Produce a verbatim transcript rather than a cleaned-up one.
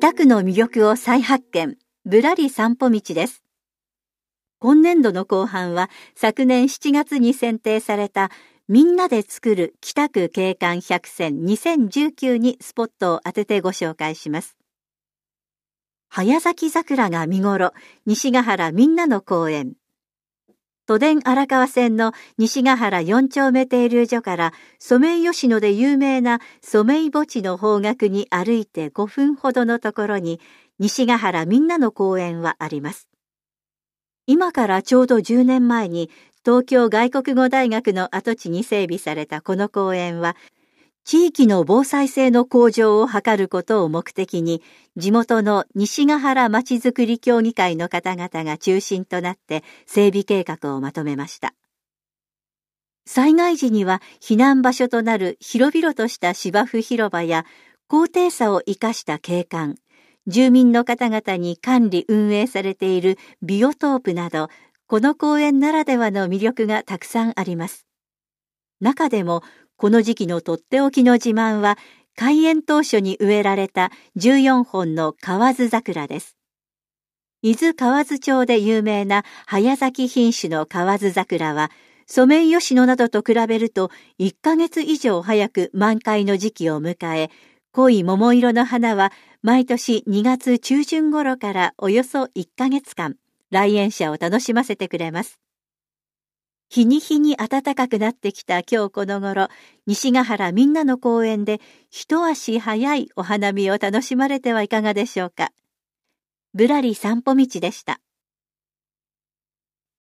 北区の魅力を再発見、ぶらり散歩道です。今年度の後半は昨年しちがつに選定されたみんなで作る北区景観百選にせんじゅうきゅうにスポットを当ててご紹介します。早咲き桜が見頃、西ヶ原みんなの公園。都電荒川線の西ヶ原よん丁目停留所からソメイヨシノで有名なソメイ墓地の方角に歩いてごふんほどのところに西ヶ原みんなの公園はあります。今からちょうどじゅうねんまえに東京外国語大学の跡地に整備されたこの公園は、地域の防災性の向上を図ることを目的に、地元の西ヶ原まちづくり協議会の方々が中心となって整備計画をまとめました。災害時には避難場所となる広々とした芝生広場や高低差を生かした景観、住民の方々に管理運営されているビオトープなど、この公園ならではの魅力がたくさんあります。中でも、この時期のとっておきの自慢は、開園当初に植えられたじゅうよんほんの河津桜です。伊豆河津町で有名な早咲き品種の河津桜は、ソメイヨシノなどと比べるといっかげつ以上早く満開の時期を迎え、濃い桃色の花は毎年にがつちゅうじゅん頃からおよそいっかげつかん、来園者を楽しませてくれます。日に日に暖かくなってきた今日この頃、西ヶ原みんなの公園で一足早いお花見を楽しまれてはいかがでしょうか。ぶらり散歩道でした。